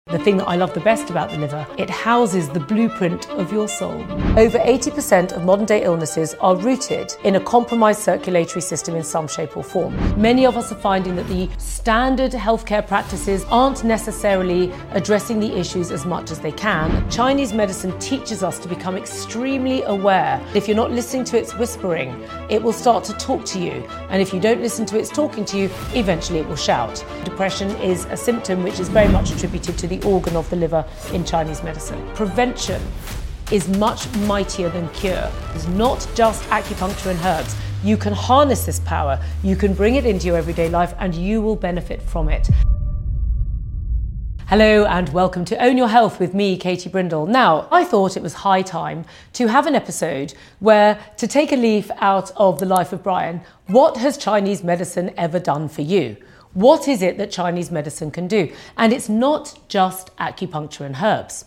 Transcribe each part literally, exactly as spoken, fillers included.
The thing that I love the best about the liver, it houses the blueprint of your soul. Over eighty percent of modern day illnesses are rooted in a compromised circulatory system in some shape or form. Many of us are finding that the standard healthcare practices aren't necessarily addressing the issues as much as they can. Chinese medicine teaches us to become extremely aware. If you're not listening to its whispering, it will start to talk to you. And if you don't listen to its talking to you, eventually it will shout. Depression is a symptom which is very much attributed to the organ of the liver in Chinese medicine. Prevention is much mightier than cure. It's not just acupuncture and herbs. You can harness this power, you can bring it into your everyday life, and you will benefit from it. Hello and welcome to Own Your Health with me, Katie Brindle. Now, I thought it was high time to have an episode where, to take a leaf out of the life of Brian, what has Chinese medicine ever done for you? What is it that Chinese medicine can do? And it's not just acupuncture and herbs.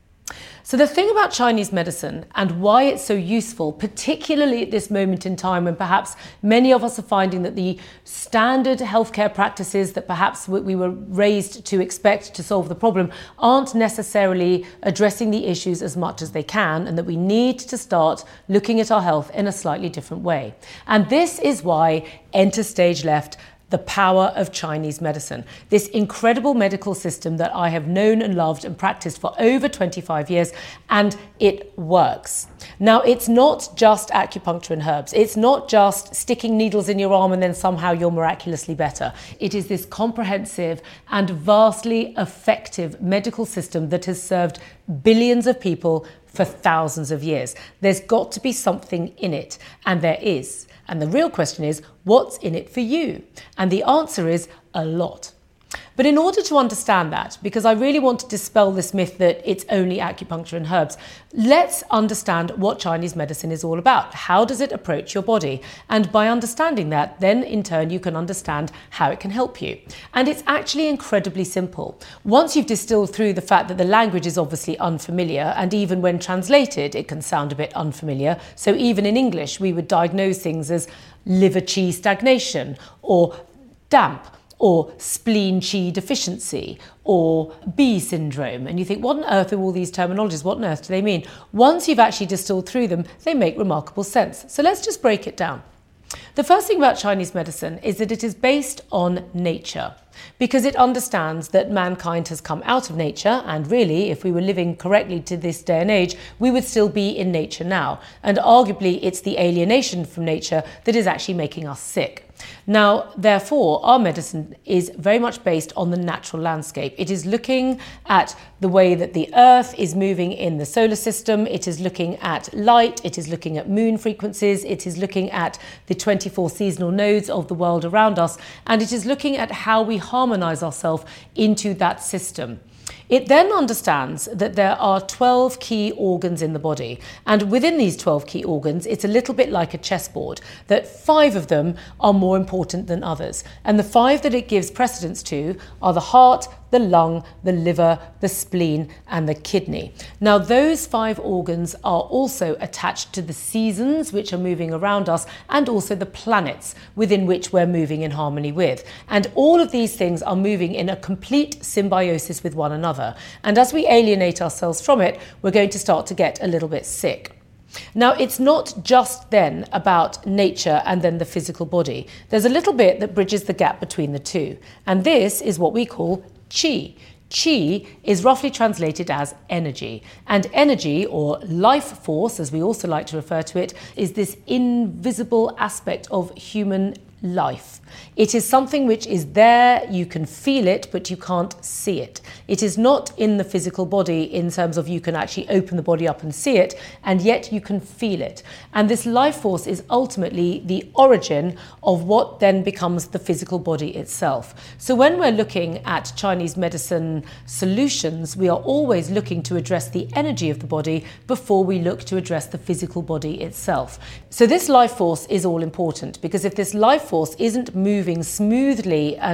So the thing about Chinese medicine and why it's so useful, particularly at this moment in time when perhaps many of us are finding that the standard healthcare practices that perhaps we were raised to expect to solve the problem aren't necessarily addressing the issues as much as they can, and that we need to start looking at our health in a slightly different way. And this is why Enter Stage Left, the power of Chinese medicine, this incredible medical system that I have known and loved and practiced for over twenty-five years, and it works. Now, it's not just acupuncture and herbs. It's not just sticking needles in your arm and then somehow you're miraculously better. It is this comprehensive and vastly effective medical system that has served billions of people for thousands of years. There's got to be something in it, and there is. And the real question is, what's in it for you? And the answer is a lot. But in order to understand that, because I really want to dispel this myth that it's only acupuncture and herbs, let's understand what Chinese medicine is all about. How does it approach your body? And by understanding that, then in turn you can understand how it can help you. And it's actually incredibly simple. Once you've distilled through the fact that the language is obviously unfamiliar, and even when translated it can sound a bit unfamiliar, so even in English we would diagnose things as liver qi stagnation, or damp, or spleen qi deficiency, or B syndrome. And you think, what on earth are all these terminologies? What on earth do they mean? Once you've actually distilled through them, they make remarkable sense. So let's just break it down. The first thing about Chinese medicine is that it is based on nature, because it understands that mankind has come out of nature, and really, if we were living correctly to this day and age, we would still be in nature now. And arguably, it's the alienation from nature that is actually making us sick. Now, therefore, our medicine is very much based on the natural landscape. It is looking at the way that the Earth is moving in the solar system. It is looking at light. It is looking at moon frequencies. It is looking at the twenty-four seasonal nodes of the world around us. And it is looking at how we harmonize ourselves into that system. It then understands that there are twelve key organs in the body, and within these twelve key organs, it's a little bit like a chessboard, that five of them are more important than others. And the five that it gives precedence to are the heart, the lung, the liver, the spleen, and the kidney. Now, those five organs are also attached to the seasons which are moving around us, and also the planets within which we're moving in harmony with. And all of these things are moving in a complete symbiosis with one another. And as we alienate ourselves from it, we're going to start to get a little bit sick. Now, it's not just then about nature and then the physical body. There's a little bit that bridges the gap between the two. And this is what we call qi. Qi is roughly translated as energy. And energy, or life force, as we also like to refer to it, is this invisible aspect of human life. It is something which is there, you can feel it, but you can't see it. It is not in the physical body in terms of you can actually open the body up and see it, and yet you can feel it. And this life force is ultimately the origin of what then becomes the physical body itself. So when we're looking at Chinese medicine solutions, we are always looking to address the energy of the body before we look to address the physical body itself. So this life force is all important, because if this life force isn't moving smoothly and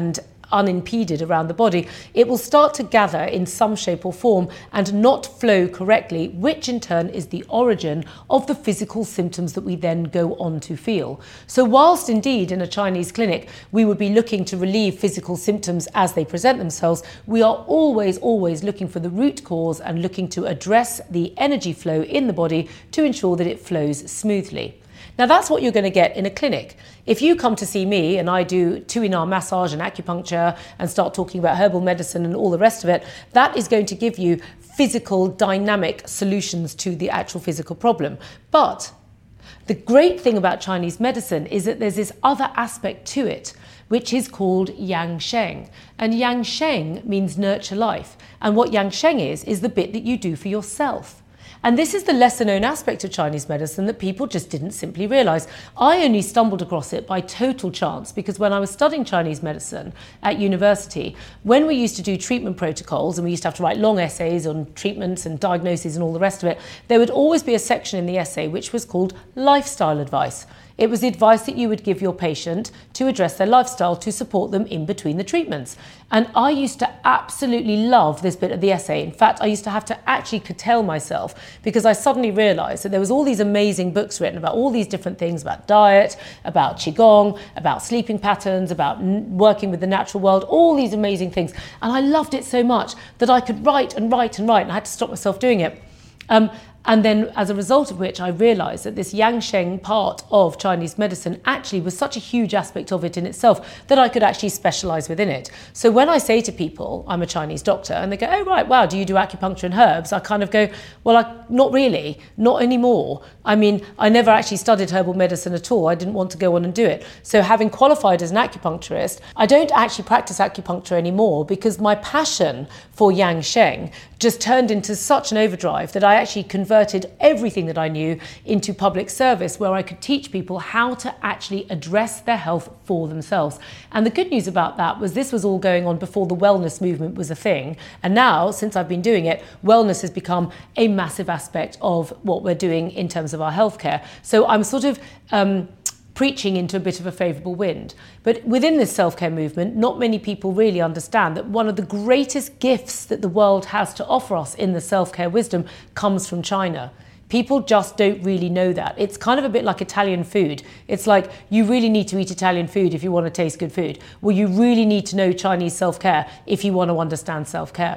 unimpeded around the body, it will start to gather in some shape or form and not flow correctly, which in turn is the origin of the physical symptoms that we then go on to feel. So whilst indeed in a Chinese clinic we would be looking to relieve physical symptoms as they present themselves, we are always, always looking for the root cause and looking to address the energy flow in the body to ensure that it flows smoothly. Now that's what you're going to get in a clinic. If you come to see me and I do Tuina massage and acupuncture and start talking about herbal medicine and all the rest of it, that is going to give you physical, dynamic solutions to the actual physical problem. But the great thing about Chinese medicine is that there's this other aspect to it, which is called Yang Sheng. And Yang Sheng means nurture life. And what Yang Sheng is, is the bit that you do for yourself. And this is the lesser known aspect of Chinese medicine that people just didn't simply realise. I only stumbled across it by total chance because when I was studying Chinese medicine at university, when we used to do treatment protocols and we used to have to write long essays on treatments and diagnoses and all the rest of it, there would always be a section in the essay which was called lifestyle advice. It was the advice that you would give your patient to address their lifestyle to support them in between the treatments. And I used to absolutely love this bit of the essay. In fact, I used to have to actually curtail myself because I suddenly realised that there was all these amazing books written about all these different things, about diet, about Qigong, about sleeping patterns, about working with the natural world, all these amazing things. And I loved it so much that I could write and write and write, and I had to stop myself doing it. Um, And then as a result of which I realised that this Yang Sheng part of Chinese medicine actually was such a huge aspect of it in itself that I could actually specialise within it. So when I say to people, I'm a Chinese doctor, and they go, oh right, wow, do you do acupuncture and herbs? I kind of go, well, I, not really, not anymore. I mean, I never actually studied herbal medicine at all. I didn't want to go on and do it. So having qualified as an acupuncturist, I don't actually practice acupuncture anymore because my passion for Yang Sheng just turned into such an overdrive that I actually converted everything that I knew into public service where I could teach people how to actually address their health for themselves. And the good news about that was this was all going on before the wellness movement was a thing. And now, since I've been doing it, wellness has become a massive aspect of what we're doing in terms of our healthcare. So I'm sort of um, preaching into a bit of a favourable wind. But within this self-care movement, not many people really understand that one of the greatest gifts that the world has to offer us in the self-care wisdom comes from China. People just don't really know that. It's kind of a bit like Italian food. It's like you really need to eat Italian food if you want to taste good food. Well, you really need to know Chinese self-care if you want to understand self-care.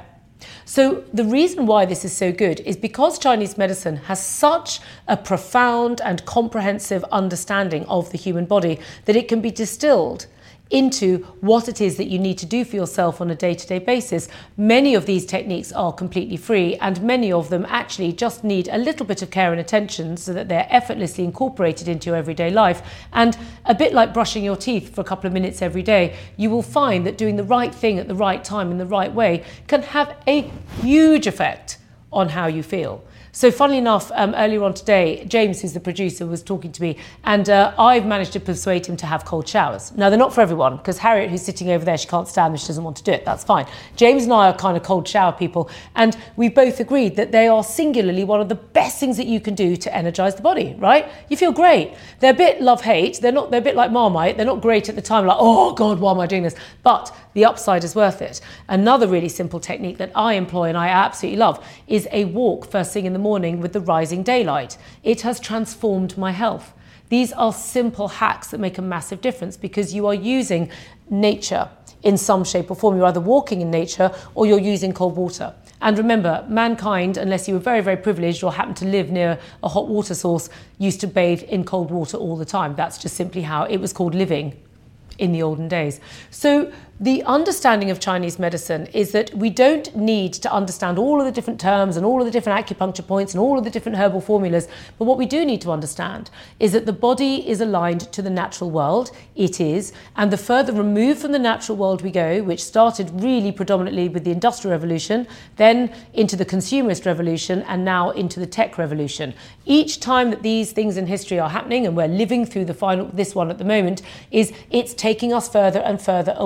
So the reason why this is so good is because Chinese medicine has such a profound and comprehensive understanding of the human body that it can be distilled into what it is that you need to do for yourself on a day-to-day basis. Many of these techniques are completely free, and many of them actually just need a little bit of care and attention so that they're effortlessly incorporated into your everyday life. And a bit like brushing your teeth for a couple of minutes every day, you will find that doing the right thing at the right time in the right way can have a huge effect on how you feel. So funnily enough, um, earlier on today, James, who's the producer, was talking to me, and uh, I've managed to persuade him to have cold showers. Now, they're not for everyone, because Harriet, who's sitting over there, she can't stand them, she doesn't want to do it. That's fine. James and I are kind of cold shower people, and we both agreed that they are singularly one of the best things that you can do to energise the body, right? You feel great. They're a bit love-hate. They're not. They're a bit like Marmite. They're not great at the time, like, oh, God, why am I doing this? But the upside is worth it. Another really simple technique that I employ and I absolutely love is a walk first thing in the morning with the rising daylight. It has transformed my health. These are simple hacks that make a massive difference because you are using nature in some shape or form. You're either walking in nature or you're using cold water. And remember, mankind, unless you were very, very privileged or happened to live near a hot water source, used to bathe in cold water all the time. That's just simply how it was called living in the olden days. So the understanding of Chinese medicine is that we don't need to understand all of the different terms and all of the different acupuncture points and all of the different herbal formulas. But what we do need to understand is that the body is aligned to the natural world. It is. And the further removed from the natural world we go, which started really predominantly with the Industrial Revolution, then into the consumerist revolution, and now into the tech revolution. Each time that these things in history are happening, and we're living through the final, this one at the moment, is it's taking us further and further away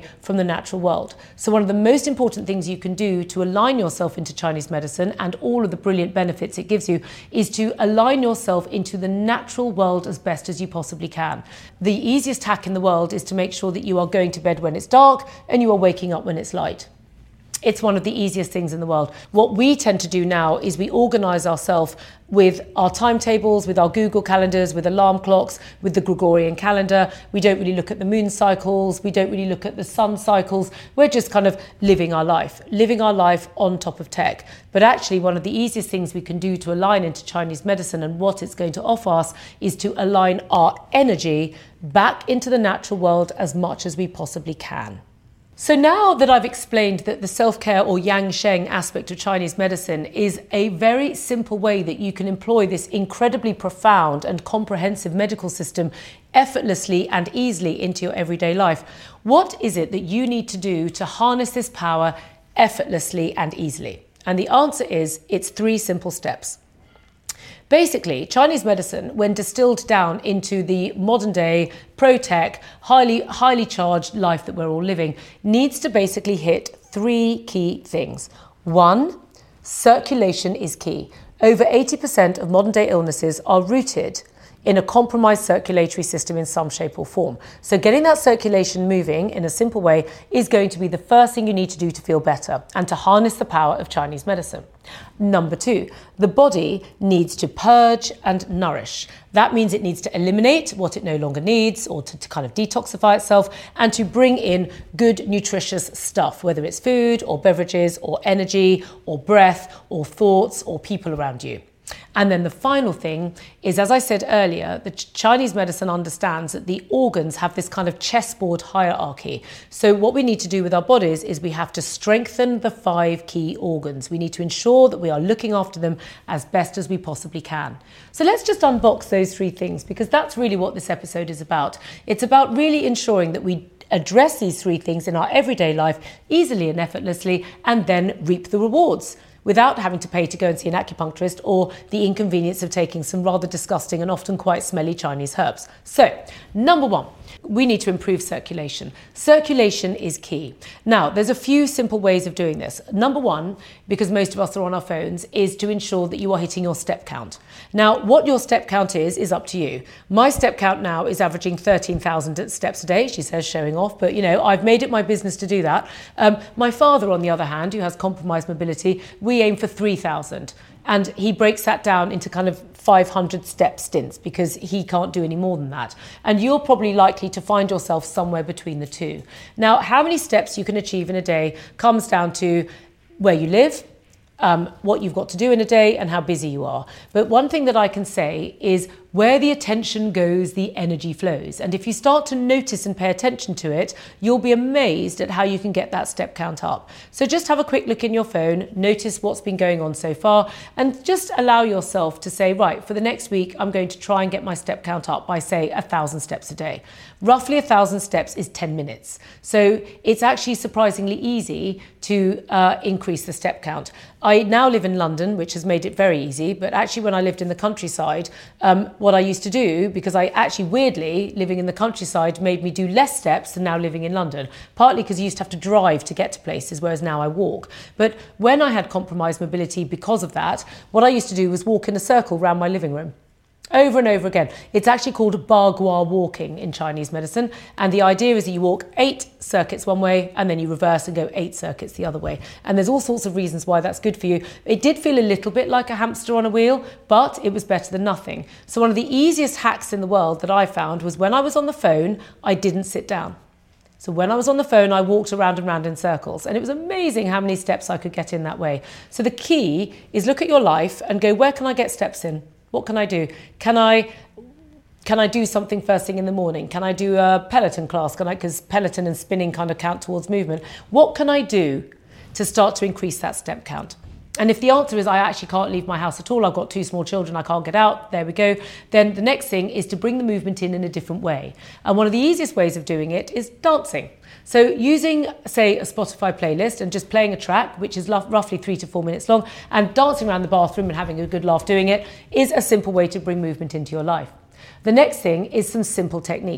from the natural world. So one of the most important things you can do to align yourself into Chinese medicine and all of the brilliant benefits it gives you is to align yourself into the natural world as best as you possibly can. The easiest hack in the world is to make sure that you are going to bed when it's dark and you are waking up when it's light. It's one of the easiest things in the world. What we tend to do now is we organise ourselves with our timetables, with our Google calendars, with alarm clocks, with the Gregorian calendar. We don't really look at the moon cycles. We don't really look at the sun cycles. We're just kind of living our life, living our life on top of tech. But actually, one of the easiest things we can do to align into Chinese medicine and what it's going to offer us is to align our energy back into the natural world as much as we possibly can. So now that I've explained that the self-care or yang sheng aspect of Chinese medicine is a very simple way that you can employ this incredibly profound and comprehensive medical system effortlessly and easily into your everyday life, what is it that you need to do to harness this power effortlessly and easily? And the answer is, it's three simple steps. Basically, Chinese medicine, when distilled down into the modern day, pro-tech, highly, highly charged life that we're all living, needs to basically hit three key things. One, circulation is key. Over eighty percent of modern day illnesses are rooted in a compromised circulatory system in some shape or form. So getting that circulation moving in a simple way is going to be the first thing you need to do to feel better and to harness the power of Chinese medicine. Number two, the body needs to purge and nourish. That means it needs to eliminate what it no longer needs, or to, to kind of detoxify itself, and to bring in good nutritious stuff, whether it's food or beverages or energy or breath or thoughts or people around you. And then the final thing is, as I said earlier, the Chinese medicine understands that the organs have this kind of chessboard hierarchy. So what we need to do with our bodies is we have to strengthen the five key organs. We need to ensure that we are looking after them as best as we possibly can. So let's just unbox those three things, because that's really what this episode is about. It's about really ensuring that we address these three things in our everyday life easily and effortlessly, and then reap the rewards without having to pay to go and see an acupuncturist or the inconvenience of taking some rather disgusting and often quite smelly Chinese herbs. So, number one, we need to improve circulation. Circulation is key. Now, there's a few simple ways of doing this. Number one, because most of us are on our phones, is to ensure that you are hitting your step count. Now, what your step count is, is up to you. My step count now is averaging thirteen thousand steps a day, she says, showing off, but you know, I've made it my business to do that. Um, my father, on the other hand, who has compromised mobility, we aim for three thousand. And he breaks that down into kind of five hundred step stints because he can't do any more than that. And you're probably likely to find yourself somewhere between the two. Now, how many steps you can achieve in a day comes down to where you live, um, what you've got to do in a day, and how busy you are. But one thing that I can say is, where the attention goes, the energy flows. And if you start to notice and pay attention to it, you'll be amazed at how you can get that step count up. So just have a quick look in your phone, notice what's been going on so far, and just allow yourself to say, right, for the next week, I'm going to try and get my step count up by, say, a thousand steps a day. Roughly a thousand steps is ten minutes. So it's actually surprisingly easy to uh, increase the step count. I now live in London, which has made it very easy, but actually when I lived in the countryside, um, what I used to do, because I actually weirdly, living in the countryside made me do less steps than now living in London, partly because I used to have to drive to get to places, whereas now I walk. But when I had compromised mobility because of that, what I used to do was walk in a circle around my living room. Over and over again. It's actually called Bagua walking in Chinese medicine. And the idea is that you walk eight circuits one way and then you reverse and go eight circuits the other way. And there's all sorts of reasons why that's good for you. It did feel a little bit like a hamster on a wheel, but it was better than nothing. So one of the easiest hacks in the world that I found was when I was on the phone, I didn't sit down. So when I was on the phone, I walked around and round in circles, and it was amazing how many steps I could get in that way. So the key is look at your life and go, where can I get steps in? What can I do? Can I can I do something first thing in the morning? Can I do a Peloton class? Can I, because Peloton and spinning kind of count towards movement. What can I do to start to increase that step count? And if the answer is I actually can't leave my house at all, I've got two small children, I can't get out, there we go, then the next thing is to bring the movement in in a different way. And one of the easiest ways of doing it is dancing. So using, say, a Spotify playlist and just playing a track, which is roughly three to four minutes long, and dancing around the bathroom and having a good laugh doing it, is a simple way to bring movement into your life. The next thing is some simple techniques.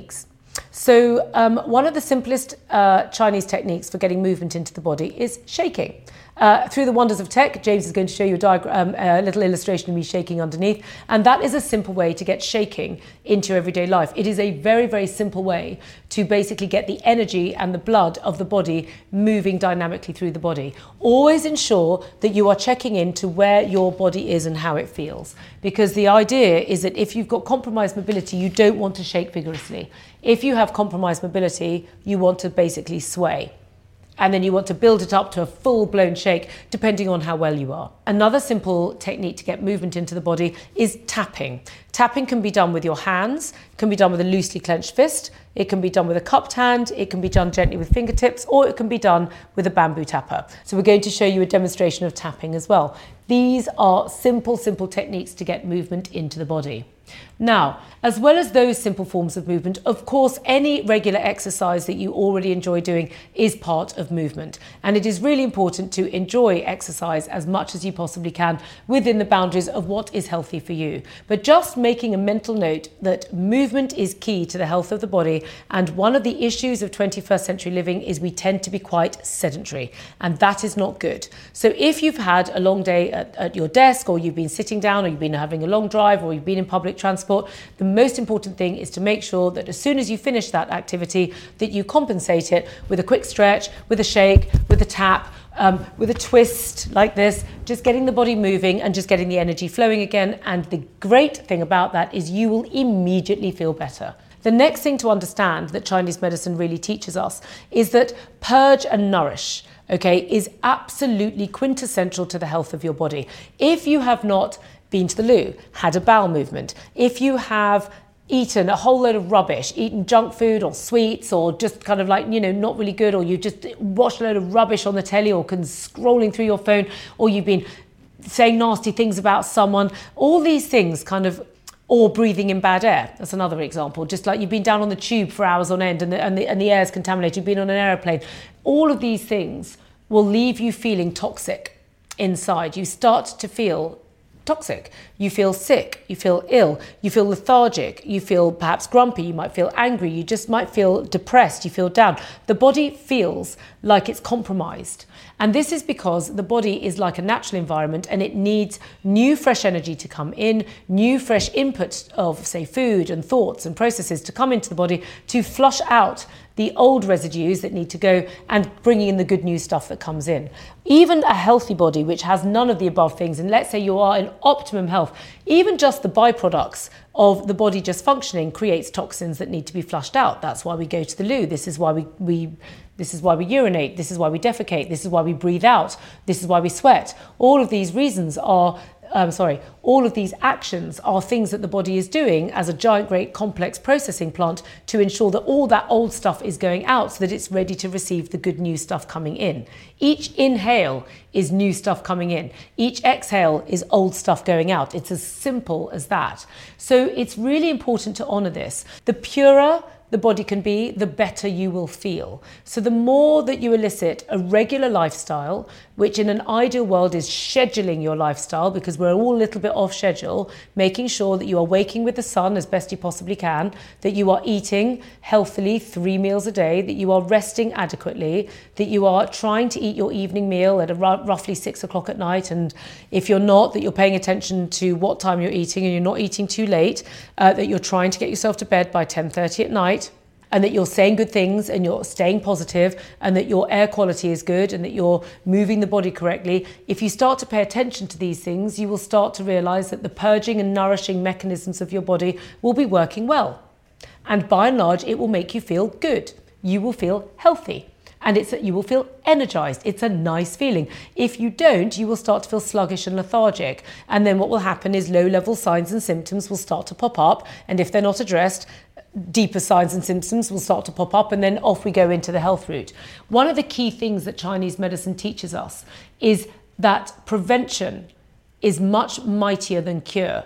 So um, one of the simplest uh, Chinese techniques for getting movement into the body is shaking. Uh, through the wonders of tech, James is going to show you a, diagram, um, a little illustration of me shaking underneath, and that is a simple way to get shaking into your everyday life. It is a very, very simple way to basically get the energy and the blood of the body moving dynamically through the body. Always ensure that you are checking into where your body is and how it feels, because the idea is that if you've got compromised mobility, you don't want to shake vigorously. If you have compromised mobility, you want to basically sway. And then you want to build it up to a full-blown shake, depending on how well you are. Another simple technique to get movement into the body is tapping. Tapping can be done with your hands, can be done with a loosely clenched fist, it can be done with a cupped hand, it can be done gently with fingertips, or it can be done with a bamboo tapper. So we're going to show you a demonstration of tapping as well. These are simple, simple techniques to get movement into the body. Now, as well as those simple forms of movement, of course, any regular exercise that you already enjoy doing is part of movement. And it is really important to enjoy exercise as much as you possibly can within the boundaries of what is healthy for you. But just making a mental note that movement is key to the health of the body. And one of the issues of twenty-first century living is we tend to be quite sedentary, and that is not good. So if you've had a long day at, at your desk, or you've been sitting down, or you've been having a long drive, or you've been in public transport, the most important thing is to make sure that as soon as you finish that activity, that you compensate it with a quick stretch, with a shake, with a tap, um, with a twist like this, just getting the body moving and just getting the energy flowing again. And the great thing about that is you will immediately feel better. The next thing to understand that Chinese medicine really teaches us is that purge and nourish, okay, is absolutely quintessential to the health of your body. If you have not been to the loo, had a bowel movement, if you have eaten a whole load of rubbish, eaten junk food or sweets, or just kind of like, you know, not really good, or you just watched a load of rubbish on the telly, or can scrolling through your phone, or you've been saying nasty things about someone, all these things kind of, or breathing in bad air. That's another example. Just like you've been down on the tube for hours on end and the, and the, and the air is contaminated, you've been on an aeroplane. All of these things will leave you feeling toxic inside. You start to feel toxic. You feel sick, you feel ill, you feel lethargic, you feel perhaps grumpy, you might feel angry, you just might feel depressed, you feel down. The body feels like it's compromised. And this is because the body is like a natural environment, and it needs new fresh energy to come in, new fresh input of, say, food and thoughts and processes to come into the body to flush out the old residues that need to go and bringing in the good new stuff that comes in. Even a healthy body which has none of the above things, and let's say you are in optimum health, even just the byproducts of the body just functioning creates toxins that need to be flushed out. That's why we go to the loo. This is why we, we this is why we urinate. This is why we defecate. This is why we breathe out. This is why we sweat. All of these reasons are Um, sorry, all of these actions are things that the body is doing as a giant, great, complex processing plant to ensure that all that old stuff is going out so that it's ready to receive the good new stuff coming in. Each inhale is new stuff coming in. Each exhale is old stuff going out. It's as simple as that. So it's really important to honour this. The purer the body can be, the better you will feel. So the more that you elicit a regular lifestyle, which in an ideal world is scheduling your lifestyle, because we're all a little bit off schedule, making sure that you are waking with the sun as best you possibly can, that you are eating healthily three meals a day, that you are resting adequately, that you are trying to eat your evening meal at a r- roughly six o'clock at night, and if you're not, that you're paying attention to what time you're eating and you're not eating too late, uh, that you're trying to get yourself to bed by ten thirty at night, and that you're saying good things and you're staying positive, and that your air quality is good, and that you're moving the body correctly. If you start to pay attention to these things, you will start to realise that the purging and nourishing mechanisms of your body will be working well. And by and large, it will make you feel good. You will feel healthy. And it's you will feel energized. It's a nice feeling. If you don't, you will start to feel sluggish and lethargic. And then what will happen is low-level signs and symptoms will start to pop up. And if they're not addressed, deeper signs and symptoms will start to pop up, and then off we go into the health route. One of the key things that Chinese medicine teaches us is that prevention is much mightier than cure.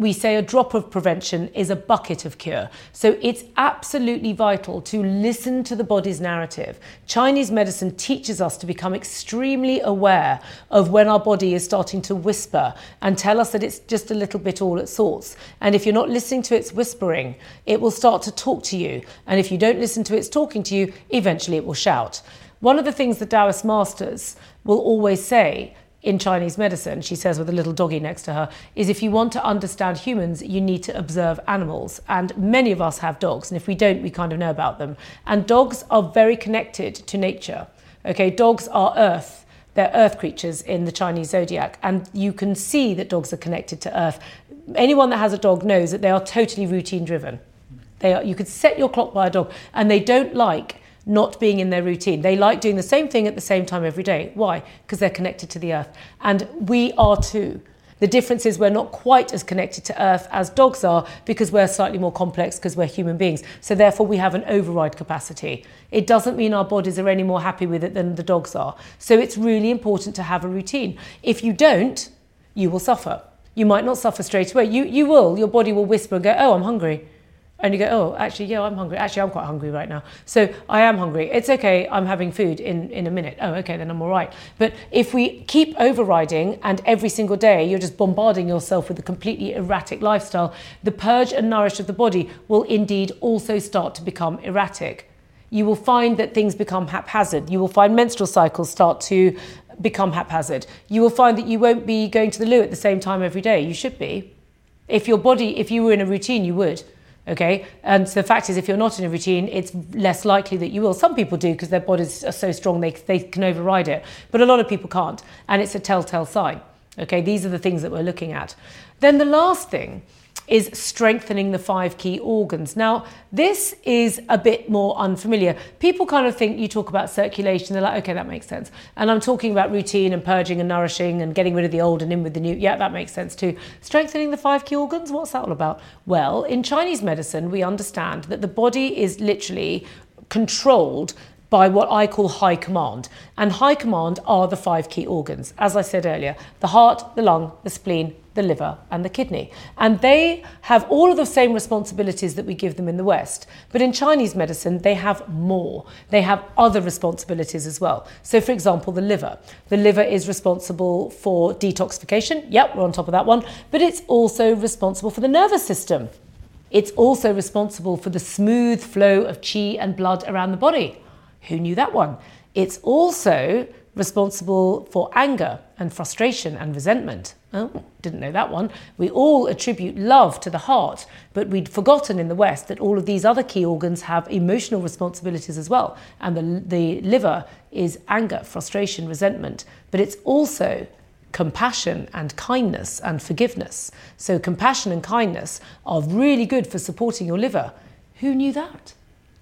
we say a drop of prevention is a bucket of cure. So it's absolutely vital to listen to the body's narrative. Chinese medicine teaches us to become extremely aware of when our body is starting to whisper and tell us that it's just a little bit all at sorts. And if you're not listening to its whispering, it will start to talk to you. And if you don't listen to its talking to you, eventually it will shout. One of the things the Taoist masters will always say in Chinese medicine, she says with a little doggy next to her, is if you want to understand humans, you need to observe animals. And many of us have dogs, and if we don't, we kind of know about them. And dogs are very connected to nature. Okay, dogs are earth. They're earth creatures in the Chinese zodiac, and you can see that dogs are connected to earth. Anyone that has a dog knows that they are totally routine driven. They are, you could set your clock by a dog, and they don't like not being in their routine. They like doing the same thing at the same time every day. Why? Because they're connected to the earth. And we are too. The difference is we're not quite as connected to earth as dogs are because we're slightly more complex because we're human beings. So therefore we have an override capacity. It doesn't mean our bodies are any more happy with it than the dogs are. So it's really important to have a routine. If you don't, you will suffer. You might not suffer straight away. You, you will. Your body will whisper and go, oh, I'm hungry. And you go, oh, actually, yeah, I'm hungry. Actually, I'm quite hungry right now. So I am hungry. It's okay. I'm having food in, in a minute. Oh, okay, then I'm all right. But if we keep overriding and every single day you're just bombarding yourself with a completely erratic lifestyle, the purge and nourish of the body will indeed also start to become erratic. You will find that things become haphazard. You will find menstrual cycles start to become haphazard. You will find that you won't be going to the loo at the same time every day. You should be. If your body, if you were in a routine, you would. Okay, and so the fact is, if you're not in a routine, it's less likely that you will. Some people do because their bodies are so strong they, they can override it, but a lot of people can't, and it's a telltale sign. Okay, these are the things that we're looking at. Then the last thing is strengthening the five key organs. Now, this is a bit more unfamiliar. People kind of think you talk about circulation, they're like, okay, that makes sense. And I'm talking about routine and purging and nourishing and getting rid of the old and in with the new. Yeah, that makes sense too. Strengthening the five key organs, what's that all about? Well, in Chinese medicine, we understand that the body is literally controlled by what I call high command. And high command are the five key organs. As I said earlier, the heart, the lung, the spleen, the liver and the kidney. And they have all of the same responsibilities that we give them in the West. But in Chinese medicine, they have more. They have other responsibilities as well. So for example, the liver. The liver is responsible for detoxification. Yep, we're on top of that one. But it's also responsible for the nervous system. It's also responsible for the smooth flow of qi and blood around the body. Who knew that one? It's also responsible for anger and frustration and resentment. Oh, didn't know that one. We all attribute love to the heart, but we'd forgotten in the West that all of these other key organs have emotional responsibilities as well. And the, the liver is anger, frustration, resentment, but it's also compassion and kindness and forgiveness. So compassion and kindness are really good for supporting your liver. Who knew that?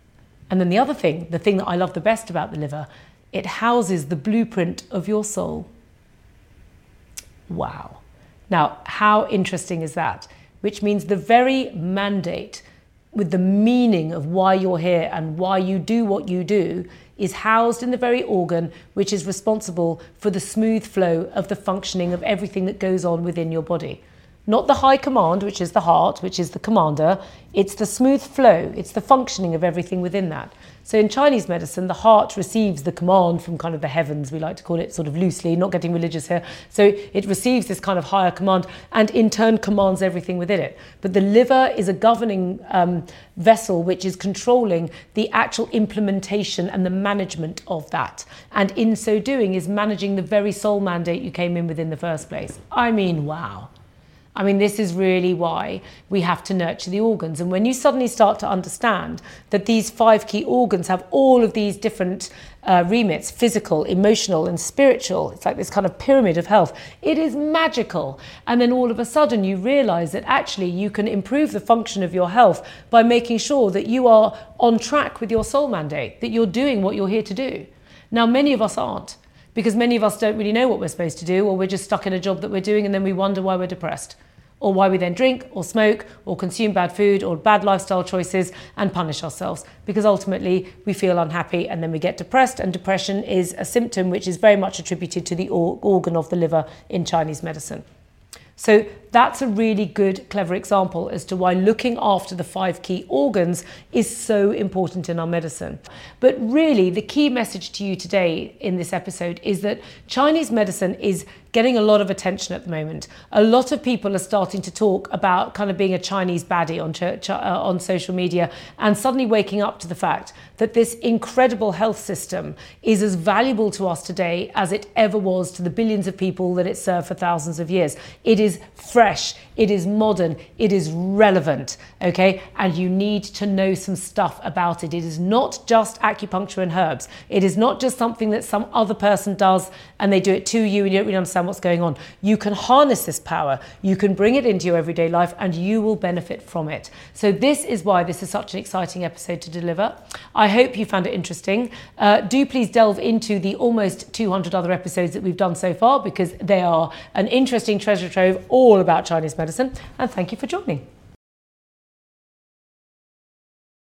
And then the other thing, the thing that I love the best about the liver, it houses the blueprint of your soul. Wow. Now, how interesting is that? Which means the very mandate with the meaning of why you're here and why you do what you do is housed in the very organ which is responsible for the smooth flow of the functioning of everything that goes on within your body. Not the high command, which is the heart, which is the commander. It's the smooth flow. It's the functioning of everything within that. So in Chinese medicine, the heart receives the command from kind of the heavens, we like to call it sort of loosely, not getting religious here. So it receives this kind of higher command and in turn commands everything within it. But the liver is a governing um, vessel which is controlling the actual implementation and the management of that. And in so doing is managing the very soul mandate you came in with in the first place. I mean, wow. I mean, this is really why we have to nurture the organs. And when you suddenly start to understand that these five key organs have all of these different uh, remits, physical, emotional, and spiritual, it's like this kind of pyramid of health, it is magical. And then all of a sudden you realize that actually you can improve the function of your health by making sure that you are on track with your soul mandate, that you're doing what you're here to do. Now, many of us aren't, because many of us don't really know what we're supposed to do, or we're just stuck in a job that we're doing and then we wonder why we're depressed, or why we then drink or smoke or consume bad food or bad lifestyle choices and punish ourselves, because ultimately we feel unhappy and then we get depressed, and depression is a symptom which is very much attributed to the or- organ of the liver in Chinese medicine. So that's a really good, clever example as to why looking after the five key organs is so important in our medicine. But really, the key message to you today in this episode is that Chinese medicine is getting a lot of attention at the moment. A lot of people are starting to talk about kind of being a Chinese baddie on, ch- uh, on social media, and suddenly waking up to the fact that this incredible health system is as valuable to us today as it ever was to the billions of people that it served for thousands of years. It is fresh, it is modern, it is relevant, okay? And you need to know some stuff about it. It is not just acupuncture and herbs. It is not just something that some other person does and they do it to you and you don't really understand what's going on. You can harness this power, you can bring it into your everyday life, and you will benefit from it. So this is why this is such an exciting episode to deliver. I hope you found it interesting. Uh, do please delve into the almost two hundred other episodes that we've done so far, because they are an interesting treasure trove all about Chinese medicine. And thank you for joining.